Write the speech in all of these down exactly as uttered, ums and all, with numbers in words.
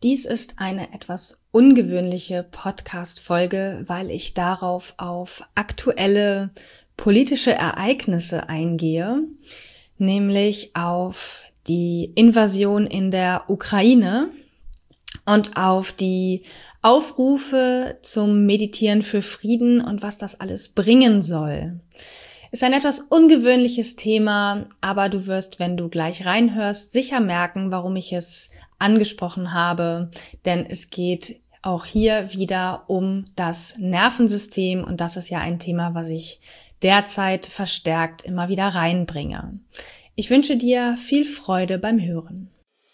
Dies ist eine etwas ungewöhnliche Podcast-Folge, weil ich darauf auf aktuelle politische Ereignisse eingehe, nämlich auf die Invasion in der Ukraine und auf die Aufrufe zum Meditieren für Frieden und was das alles bringen soll. Ist ein etwas ungewöhnliches Thema, aber du wirst, wenn du gleich reinhörst, sicher merken, warum ich es angesprochen habe, denn es geht auch hier wieder um das Nervensystem und das ist ja ein Thema, was ich derzeit verstärkt immer wieder reinbringe. Ich wünsche dir viel Freude beim Hören.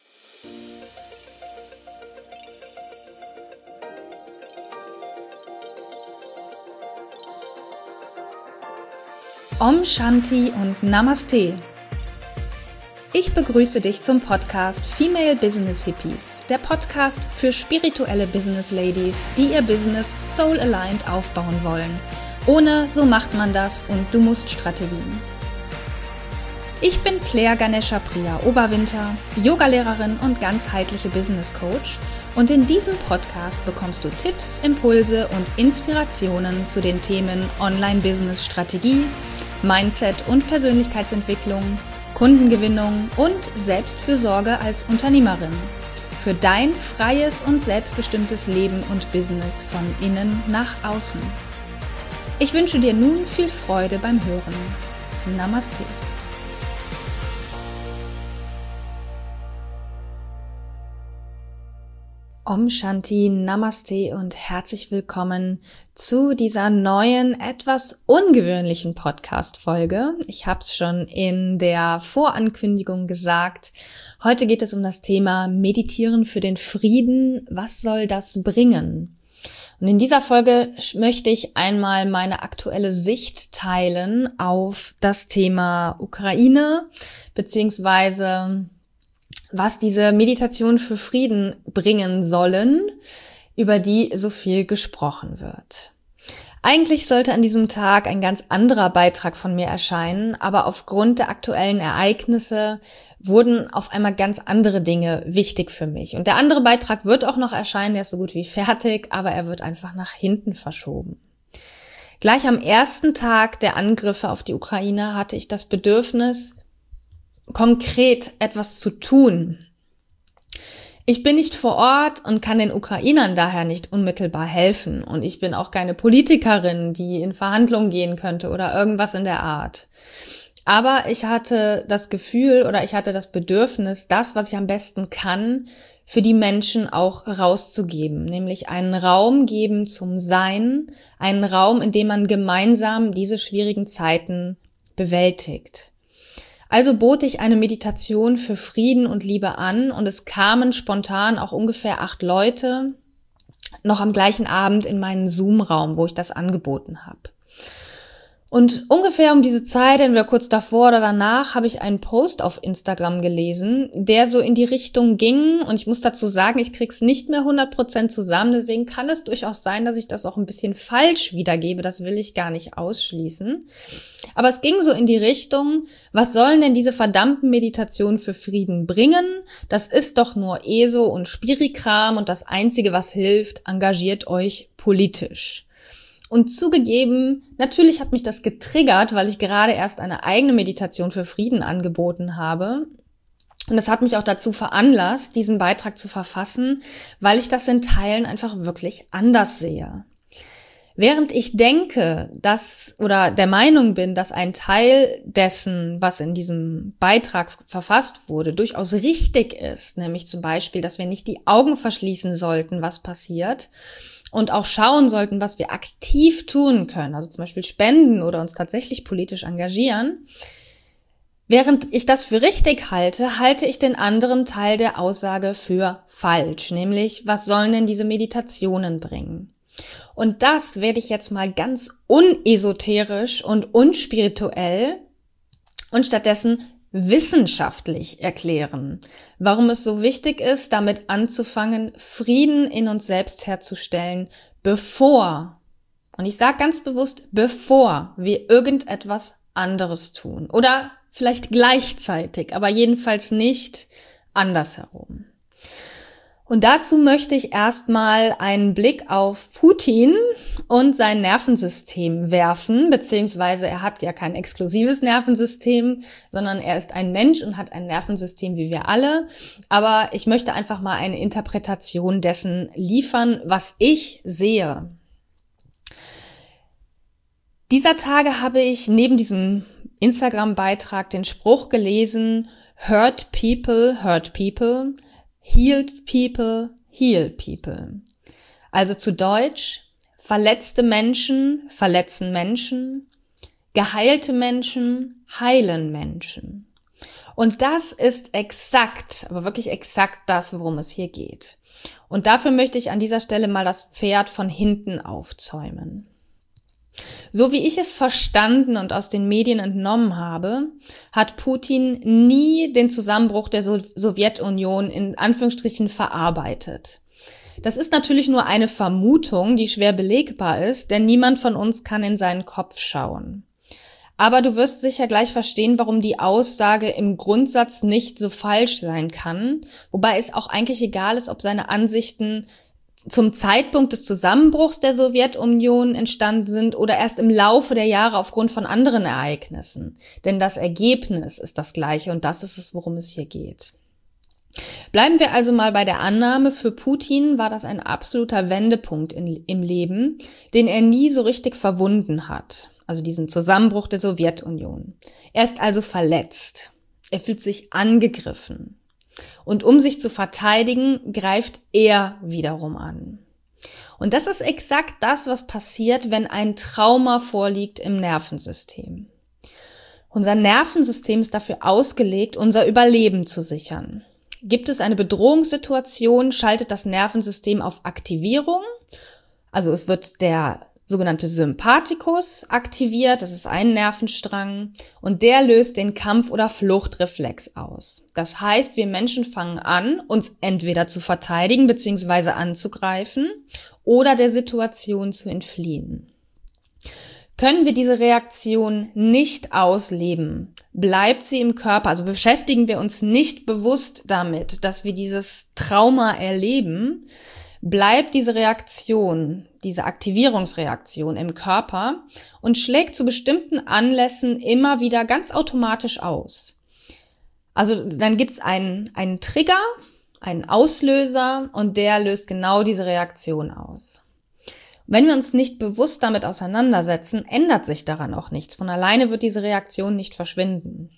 Om Shanti und Namaste. Ich begrüße dich zum Podcast Female Business Hippies, der Podcast für spirituelle Business Ladies, die ihr Business soul-aligned aufbauen wollen. Ohne so macht man das und du musst Strategien. Ich bin Claire Ganesha Priya Oberwinter, Yogalehrerin und ganzheitliche Business Coach und in diesem Podcast bekommst du Tipps, Impulse und Inspirationen zu den Themen Online-Business-Strategie, Mindset und Persönlichkeitsentwicklung, Kundengewinnung und Selbstfürsorge als Unternehmerin. Für dein freies und selbstbestimmtes Leben und Business von innen nach außen. Ich wünsche dir nun viel Freude beim Hören. Namaste. Om Shanti, Namaste und herzlich willkommen zu dieser neuen, etwas ungewöhnlichen Podcast-Folge. Ich habe es schon in der Vorankündigung gesagt. Heute geht es um das Thema Meditieren für den Frieden. Was soll das bringen? Und in dieser Folge möchte ich einmal meine aktuelle Sicht teilen auf das Thema Ukraine, beziehungsweise was diese Meditation für Frieden bringen sollen, über die so viel gesprochen wird. Eigentlich sollte an diesem Tag ein ganz anderer Beitrag von mir erscheinen, aber aufgrund der aktuellen Ereignisse wurden auf einmal ganz andere Dinge wichtig für mich. Und der andere Beitrag wird auch noch erscheinen, der ist so gut wie fertig, aber er wird einfach nach hinten verschoben. Gleich am ersten Tag der Angriffe auf die Ukraine hatte ich das Bedürfnis, konkret etwas zu tun. Ich bin nicht vor Ort und kann den Ukrainern daher nicht unmittelbar helfen. Und ich bin auch keine Politikerin, die in Verhandlungen gehen könnte oder irgendwas in der Art. Aber ich hatte das Gefühl oder ich hatte das Bedürfnis, das, was ich am besten kann, für die Menschen auch rauszugeben. Nämlich einen Raum geben zum Sein, einen Raum, in dem man gemeinsam diese schwierigen Zeiten bewältigt. Also bot ich eine Meditation für Frieden und Liebe an und es kamen spontan auch ungefähr acht Leute noch am gleichen Abend in meinen Zoom-Raum, wo ich das angeboten habe. Und ungefähr um diese Zeit, entweder kurz davor oder danach, habe ich einen Post auf Instagram gelesen, der so in die Richtung ging. Und ich muss dazu sagen, ich krieg's nicht mehr hundert Prozent zusammen. Deswegen kann es durchaus sein, dass ich das auch ein bisschen falsch wiedergebe. Das will ich gar nicht ausschließen. Aber es ging so in die Richtung, was sollen denn diese verdammten Meditationen für Frieden bringen? Das ist doch nur ESO und Spirikram und das Einzige, was hilft, engagiert euch politisch. Und zugegeben, natürlich hat mich das getriggert, weil ich gerade erst eine eigene Meditation für Frieden angeboten habe. Und das hat mich auch dazu veranlasst, diesen Beitrag zu verfassen, weil ich das in Teilen einfach wirklich anders sehe. Während ich denke, dass oder der Meinung bin, dass ein Teil dessen, was in diesem Beitrag verfasst wurde, durchaus richtig ist, nämlich zum Beispiel, dass wir nicht die Augen verschließen sollten, was passiert, und auch schauen sollten, was wir aktiv tun können, also zum Beispiel spenden oder uns tatsächlich politisch engagieren. Während ich das für richtig halte, halte ich den anderen Teil der Aussage für falsch, nämlich, was sollen denn diese Meditationen bringen? Und das werde ich jetzt mal ganz unesoterisch und unspirituell und stattdessen wissenschaftlich erklären, warum es so wichtig ist, damit anzufangen, Frieden in uns selbst herzustellen, bevor, und ich sage ganz bewusst, bevor wir irgendetwas anderes tun. Oder vielleicht gleichzeitig, aber jedenfalls nicht andersherum. Und dazu möchte ich erstmal einen Blick auf Putin und sein Nervensystem werfen, beziehungsweise er hat ja kein exklusives Nervensystem, sondern er ist ein Mensch und hat ein Nervensystem wie wir alle. Aber ich möchte einfach mal eine Interpretation dessen liefern, was ich sehe. Dieser Tage habe ich neben diesem Instagram-Beitrag den Spruch gelesen: Hurt people, hurt people. Healed people, heal people. Also zu Deutsch, verletzte Menschen verletzen Menschen, geheilte Menschen heilen Menschen. Und das ist exakt, aber wirklich exakt das, worum es hier geht. Und dafür möchte ich an dieser Stelle mal das Pferd von hinten aufzäumen. So wie ich es verstanden und aus den Medien entnommen habe, hat Putin nie den Zusammenbruch der so- Sowjetunion in Anführungsstrichen verarbeitet. Das ist natürlich nur eine Vermutung, die schwer belegbar ist, denn niemand von uns kann in seinen Kopf schauen. Aber du wirst sicher gleich verstehen, warum die Aussage im Grundsatz nicht so falsch sein kann, wobei es auch eigentlich egal ist, ob seine Ansichten zum Zeitpunkt des Zusammenbruchs der Sowjetunion entstanden sind oder erst im Laufe der Jahre aufgrund von anderen Ereignissen. Denn das Ergebnis ist das gleiche und das ist es, worum es hier geht. Bleiben wir also mal bei der Annahme, für Putin war das ein absoluter Wendepunkt in, im Leben, den er nie so richtig verwunden hat. Also diesen Zusammenbruch der Sowjetunion. Er ist also verletzt. Er fühlt sich angegriffen. Und um sich zu verteidigen, greift er wiederum an. Und das ist exakt das, was passiert, wenn ein Trauma vorliegt im Nervensystem. Unser Nervensystem ist dafür ausgelegt, unser Überleben zu sichern. Gibt es eine Bedrohungssituation, schaltet das Nervensystem auf Aktivierung. Also es wird der sogenannte Sympathikus aktiviert, das ist ein Nervenstrang und der löst den Kampf- oder Fluchtreflex aus. Das heißt, wir Menschen fangen an, uns entweder zu verteidigen bzw. anzugreifen oder der Situation zu entfliehen. Können wir diese Reaktion nicht ausleben, bleibt sie im Körper, also beschäftigen wir uns nicht bewusst damit, dass wir dieses Trauma erleben, bleibt diese Reaktion, diese Aktivierungsreaktion im Körper und schlägt zu bestimmten Anlässen immer wieder ganz automatisch aus. Also dann gibt's einen, einen Trigger, einen Auslöser und der löst genau diese Reaktion aus. Wenn wir uns nicht bewusst damit auseinandersetzen, ändert sich daran auch nichts. Von alleine wird diese Reaktion nicht verschwinden.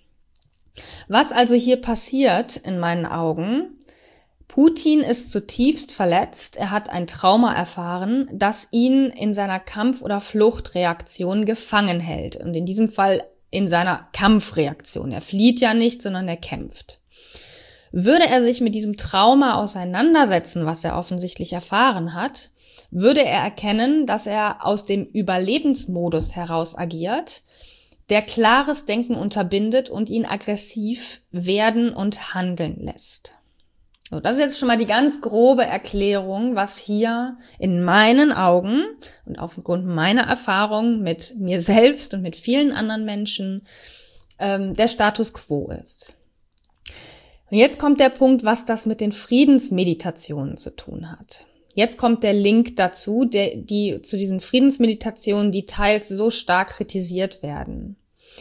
Was also hier passiert in meinen Augen: Putin ist zutiefst verletzt, er hat ein Trauma erfahren, das ihn in seiner Kampf- oder Fluchtreaktion gefangen hält. Und in diesem Fall in seiner Kampfreaktion. Er flieht ja nicht, sondern er kämpft. Würde er sich mit diesem Trauma auseinandersetzen, was er offensichtlich erfahren hat, würde er erkennen, dass er aus dem Überlebensmodus heraus agiert, der klares Denken unterbindet und ihn aggressiv werden und handeln lässt. So, das ist jetzt schon mal die ganz grobe Erklärung, was hier in meinen Augen und aufgrund meiner Erfahrung mit mir selbst und mit vielen anderen Menschen ähm, der Status quo ist. Und jetzt kommt der Punkt, was das mit den Friedensmeditationen zu tun hat. Jetzt kommt der Link dazu, der, die zu diesen Friedensmeditationen, die teils so stark kritisiert werden.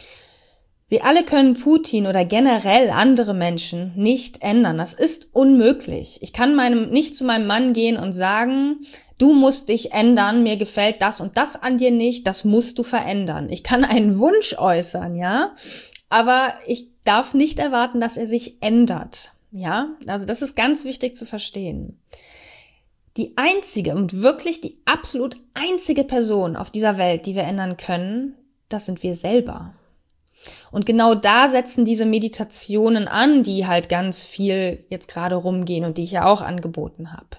Wir alle können Putin oder generell andere Menschen nicht ändern. Das ist unmöglich. Ich kann meinem nicht zu meinem Mann gehen und sagen, du musst dich ändern, mir gefällt das und das an dir nicht, das musst du verändern. Ich kann einen Wunsch äußern, ja, aber ich darf nicht erwarten, dass er sich ändert, ja. Also das ist ganz wichtig zu verstehen. Die einzige und wirklich die absolut einzige Person auf dieser Welt, die wir ändern können, das sind wir selber. Und genau da setzen diese Meditationen an, die halt ganz viel jetzt gerade rumgehen und die ich ja auch angeboten habe.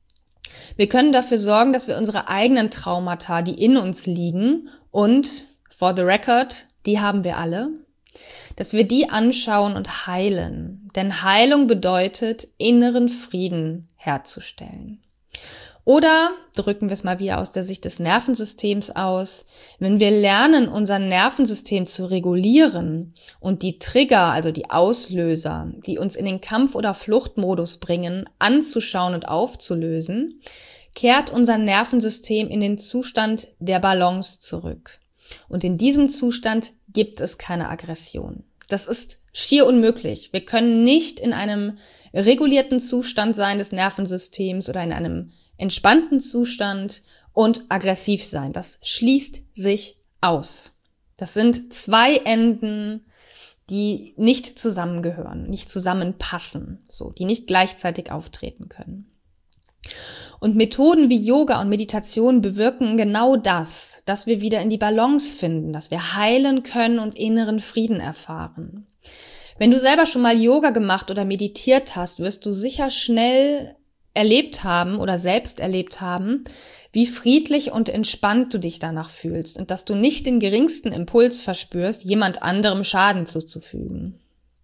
Wir können dafür sorgen, dass wir unsere eigenen Traumata, die in uns liegen und, for the record, die haben wir alle, dass wir die anschauen und heilen. Denn Heilung bedeutet, inneren Frieden herzustellen. Oder drücken wir es mal wieder aus der Sicht des Nervensystems aus, wenn wir lernen, unser Nervensystem zu regulieren und die Trigger, also die Auslöser, die uns in den Kampf- oder Fluchtmodus bringen, anzuschauen und aufzulösen, kehrt unser Nervensystem in den Zustand der Balance zurück. Und in diesem Zustand gibt es keine Aggression. Das ist schier unmöglich. Wir können nicht in einem regulierten Zustand sein des Nervensystems oder in einem entspannten Zustand und aggressiv sein. Das schließt sich aus. Das sind zwei Enden, die nicht zusammengehören, nicht zusammenpassen, so, die nicht gleichzeitig auftreten können. Und Methoden wie Yoga und Meditation bewirken genau das, dass wir wieder in die Balance finden, dass wir heilen können und inneren Frieden erfahren. Wenn du selber schon mal Yoga gemacht oder meditiert hast, wirst du sicher schnell erlebt haben oder selbst erlebt haben, wie friedlich und entspannt du dich danach fühlst und dass du nicht den geringsten Impuls verspürst, jemand anderem Schaden zuzufügen.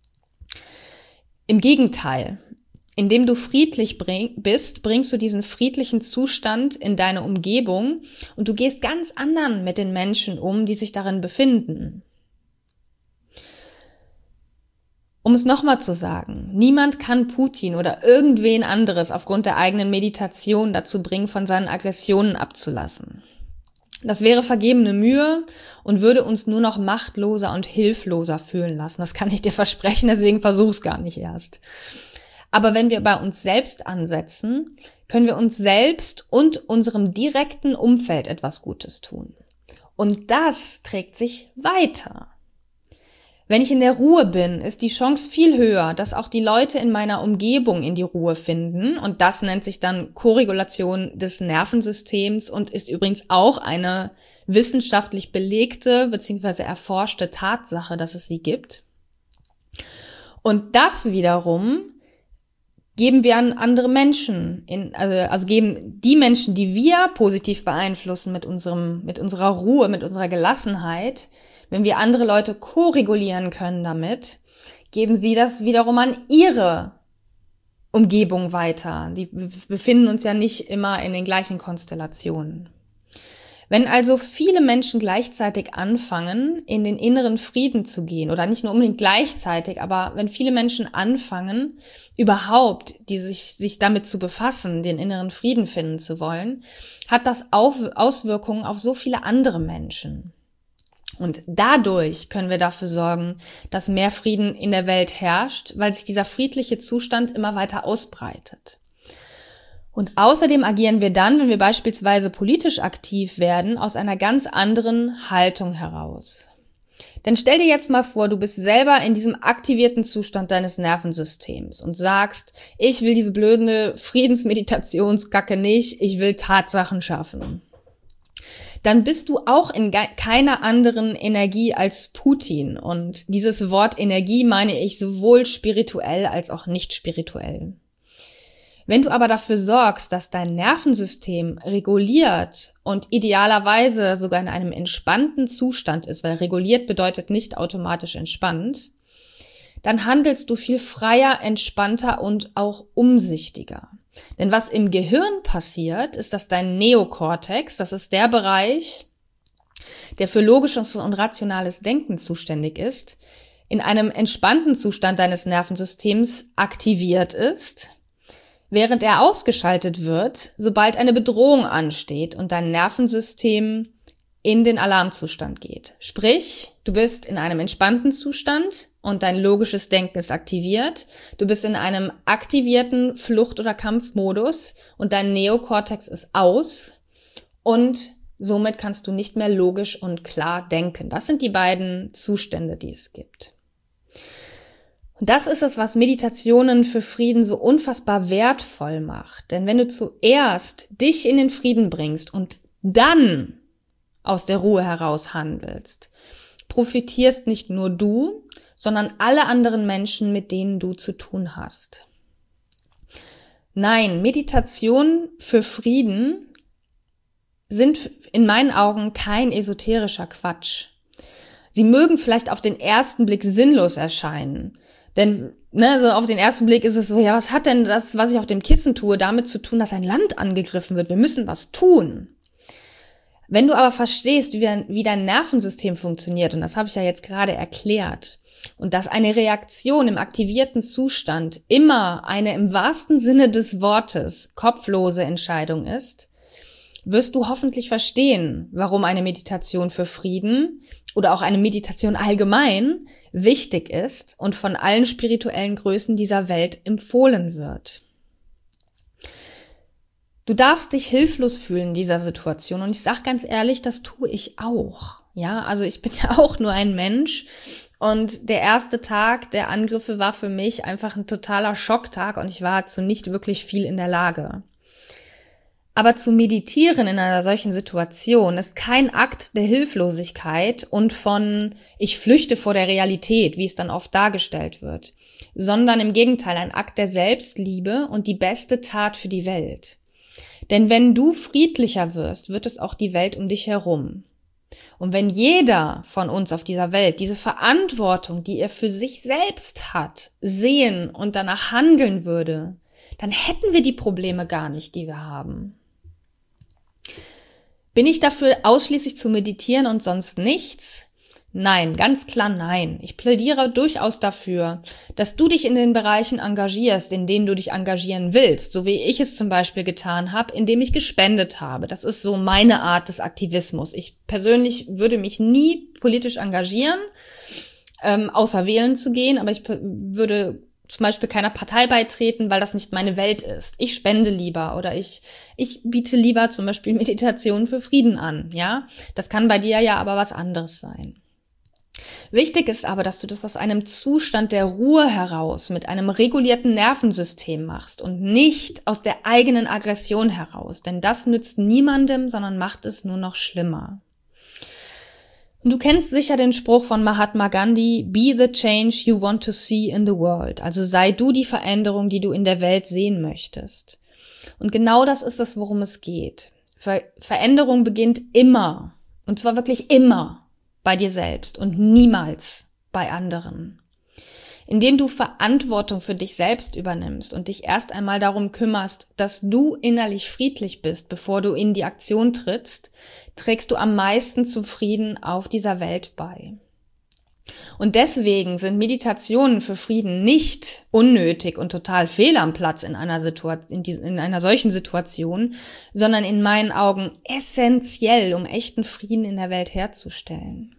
Im Gegenteil, indem du friedlich bring, bist, bringst du diesen friedlichen Zustand in deine Umgebung und du gehst ganz anderen mit den Menschen um, die sich darin befinden. Um es nochmal zu sagen, niemand kann Putin oder irgendwen anderes aufgrund der eigenen Meditation dazu bringen, von seinen Aggressionen abzulassen. Das wäre vergebene Mühe und würde uns nur noch machtloser und hilfloser fühlen lassen. Das kann ich dir versprechen, deswegen versuch's gar nicht erst. Aber wenn wir bei uns selbst ansetzen, können wir uns selbst und unserem direkten Umfeld etwas Gutes tun. Und das trägt sich weiter. Wenn ich in der Ruhe bin, ist die Chance viel höher, dass auch die Leute in meiner Umgebung in die Ruhe finden. Und das nennt sich dann Koregulation des Nervensystems und ist übrigens auch eine wissenschaftlich belegte bzw. erforschte Tatsache, dass es sie gibt. Und das wiederum geben wir an andere Menschen, in, also geben die Menschen, die wir positiv beeinflussen mit unserem, mit unserer Ruhe, mit unserer Gelassenheit. Wenn wir andere Leute koregulieren können damit, geben sie das wiederum an ihre Umgebung weiter. Die befinden uns ja nicht immer in den gleichen Konstellationen. Wenn also viele Menschen gleichzeitig anfangen, in den inneren Frieden zu gehen, oder nicht nur unbedingt gleichzeitig, aber wenn viele Menschen anfangen, überhaupt die sich, sich damit zu befassen, den inneren Frieden finden zu wollen, hat das Auswirkungen auf so viele andere Menschen. Und dadurch können wir dafür sorgen, dass mehr Frieden in der Welt herrscht, weil sich dieser friedliche Zustand immer weiter ausbreitet. Und außerdem agieren wir dann, wenn wir beispielsweise politisch aktiv werden, aus einer ganz anderen Haltung heraus. Denn stell dir jetzt mal vor, du bist selber in diesem aktivierten Zustand deines Nervensystems und sagst, ich will diese blöde Friedensmeditationskacke nicht, ich will Tatsachen schaffen. Dann bist du auch in keiner anderen Energie als Putin. Und dieses Wort Energie meine ich sowohl spirituell als auch nicht spirituell. Wenn du aber dafür sorgst, dass dein Nervensystem reguliert und idealerweise sogar in einem entspannten Zustand ist, weil reguliert bedeutet nicht automatisch entspannt, dann handelst du viel freier, entspannter und auch umsichtiger. Denn was im Gehirn passiert, ist, dass dein Neokortex, das ist der Bereich, der für logisches und rationales Denken zuständig ist, in einem entspannten Zustand deines Nervensystems aktiviert ist, während er ausgeschaltet wird, sobald eine Bedrohung ansteht und dein Nervensystem in den Alarmzustand geht. Sprich, du bist in einem entspannten Zustand und dein logisches Denken ist aktiviert. Du bist in einem aktivierten Flucht- oder Kampfmodus und dein Neokortex ist aus und somit kannst du nicht mehr logisch und klar denken. Das sind die beiden Zustände, die es gibt. Und das ist es, was Meditationen für Frieden so unfassbar wertvoll macht. Denn wenn du zuerst dich in den Frieden bringst und dann aus der Ruhe heraus handelst, profitierst nicht nur du, sondern alle anderen Menschen, mit denen du zu tun hast. Nein, Meditation für Frieden sind in meinen Augen kein esoterischer Quatsch. Sie mögen vielleicht auf den ersten Blick sinnlos erscheinen, denn ne, so auf den ersten Blick ist es so, ja, was hat denn das, was ich auf dem Kissen tue, damit zu tun, dass ein Land angegriffen wird? Wir müssen was tun. Wenn du aber verstehst, wie, wie dein Nervensystem funktioniert, und das habe ich ja jetzt gerade erklärt, und dass eine Reaktion im aktivierten Zustand immer eine im wahrsten Sinne des Wortes kopflose Entscheidung ist, wirst du hoffentlich verstehen, warum eine Meditation für Frieden oder auch eine Meditation allgemein wichtig ist und von allen spirituellen Größen dieser Welt empfohlen wird. Du darfst dich hilflos fühlen in dieser Situation und ich sag ganz ehrlich, das tue ich auch. Ja, also ich bin ja auch nur ein Mensch und der erste Tag der Angriffe war für mich einfach ein totaler Schocktag und ich war zu nicht wirklich viel in der Lage. Aber zu meditieren in einer solchen Situation ist kein Akt der Hilflosigkeit und von ich flüchte vor der Realität, wie es dann oft dargestellt wird, sondern im Gegenteil ein Akt der Selbstliebe und die beste Tat für die Welt. Denn wenn du friedlicher wirst, wird es auch die Welt um dich herum. Und wenn jeder von uns auf dieser Welt diese Verantwortung, die er für sich selbst hat, sehen und danach handeln würde, dann hätten wir die Probleme gar nicht, die wir haben. Bin ich dafür, ausschließlich zu meditieren und sonst nichts? Nein, ganz klar nein. Ich plädiere durchaus dafür, dass du dich in den Bereichen engagierst, in denen du dich engagieren willst, so wie ich es zum Beispiel getan habe, indem ich gespendet habe. Das ist so meine Art des Aktivismus. Ich persönlich würde mich nie politisch engagieren, ähm, außer wählen zu gehen, aber ich würde zum Beispiel keiner Partei beitreten, weil das nicht meine Welt ist. Ich spende lieber oder ich ich biete lieber zum Beispiel Meditation für Frieden an, ja. Das kann bei dir ja aber was anderes sein. Wichtig ist aber, dass du das aus einem Zustand der Ruhe heraus mit einem regulierten Nervensystem machst und nicht aus der eigenen Aggression heraus, denn das nützt niemandem, sondern macht es nur noch schlimmer. Und du kennst sicher den Spruch von Mahatma Gandhi, be the change you want to see in the world. Also sei du die Veränderung, die du in der Welt sehen möchtest. Und genau das ist es, worum es geht. Ver- Veränderung beginnt immer, und zwar wirklich immer, bei dir selbst und niemals bei anderen. Indem du Verantwortung für dich selbst übernimmst und dich erst einmal darum kümmerst, dass du innerlich friedlich bist, bevor du in die Aktion trittst, trägst du am meisten zum Frieden auf dieser Welt bei. Und deswegen sind Meditationen für Frieden nicht unnötig und total fehl am Platz in einer Situation, in, diesen, in einer solchen Situation, sondern in meinen Augen essentiell, um echten Frieden in der Welt herzustellen.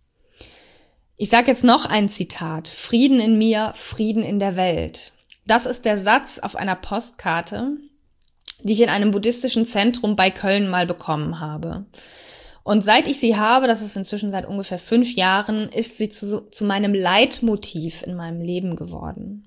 Ich sage jetzt noch ein Zitat: Frieden in mir, Frieden in der Welt. Das ist der Satz auf einer Postkarte, die ich in einem buddhistischen Zentrum bei Köln mal bekommen habe. Und seit ich sie habe, das ist inzwischen seit ungefähr fünf Jahren, ist sie zu, zu meinem Leitmotiv in meinem Leben geworden.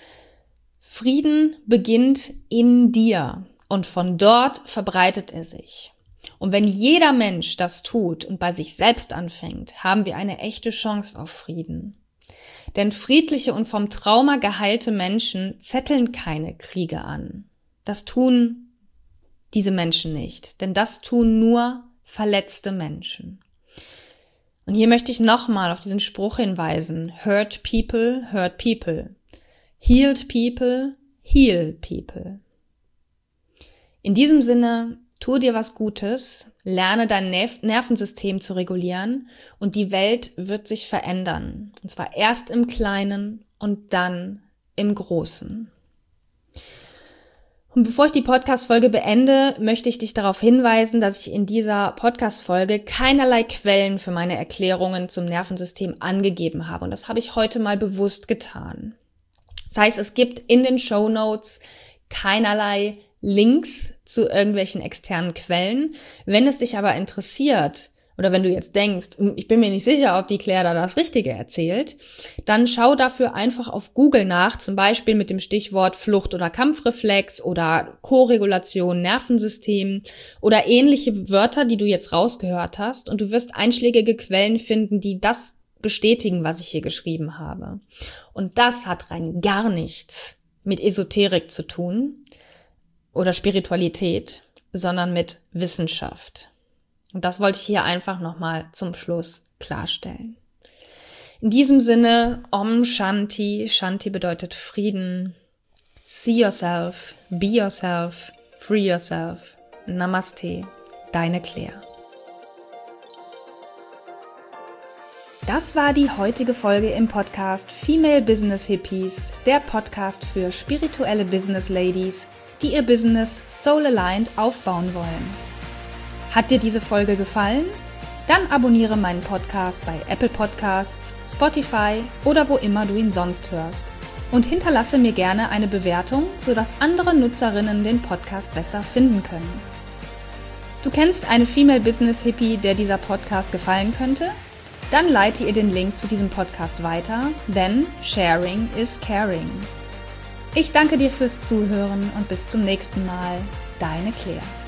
Frieden beginnt in dir und von dort verbreitet er sich. Und wenn jeder Mensch das tut und bei sich selbst anfängt, haben wir eine echte Chance auf Frieden. Denn friedliche und vom Trauma geheilte Menschen zetteln keine Kriege an. Das tun diese Menschen nicht, denn das tun nur verletzte Menschen. Und hier möchte ich nochmal auf diesen Spruch hinweisen: Hurt people, hurt people. Healed people, heal people. In diesem Sinne, tu dir was Gutes, lerne dein Nerv- Nervensystem zu regulieren und die Welt wird sich verändern. Und zwar erst im Kleinen und dann im Großen. Und bevor ich die Podcast-Folge beende, möchte ich dich darauf hinweisen, dass ich in dieser Podcast-Folge keinerlei Quellen für meine Erklärungen zum Nervensystem angegeben habe. Und das habe ich heute mal bewusst getan. Das heißt, es gibt in den Shownotes keinerlei Links zu irgendwelchen externen Quellen. Wenn es dich aber interessiert, oder wenn du jetzt denkst, ich bin mir nicht sicher, ob die Claire da das Richtige erzählt, dann schau dafür einfach auf Google nach, zum Beispiel mit dem Stichwort Flucht- oder Kampfreflex oder Koregulation, Nervensystem oder ähnliche Wörter, die du jetzt rausgehört hast, und du wirst einschlägige Quellen finden, die das bestätigen, was ich hier geschrieben habe. Und das hat rein gar nichts mit Esoterik zu tun oder Spiritualität, sondern mit Wissenschaft. Und das wollte ich hier einfach nochmal zum Schluss klarstellen. In diesem Sinne, Om Shanti. Shanti bedeutet Frieden. See yourself, be yourself, free yourself. Namaste, deine Claire. Das war die heutige Folge im Podcast Female Business Hippies, der Podcast für spirituelle Business Ladies, die ihr Business soul-aligned aufbauen wollen. Hat dir diese Folge gefallen? Dann abonniere meinen Podcast bei Apple Podcasts, Spotify oder wo immer du ihn sonst hörst und hinterlasse mir gerne eine Bewertung, sodass andere Nutzerinnen den Podcast besser finden können. Du kennst eine Female Business Hippie, der dieser Podcast gefallen könnte? Dann leite ihr den Link zu diesem Podcast weiter, denn Sharing is Caring. Ich danke dir fürs Zuhören und bis zum nächsten Mal. Deine Claire.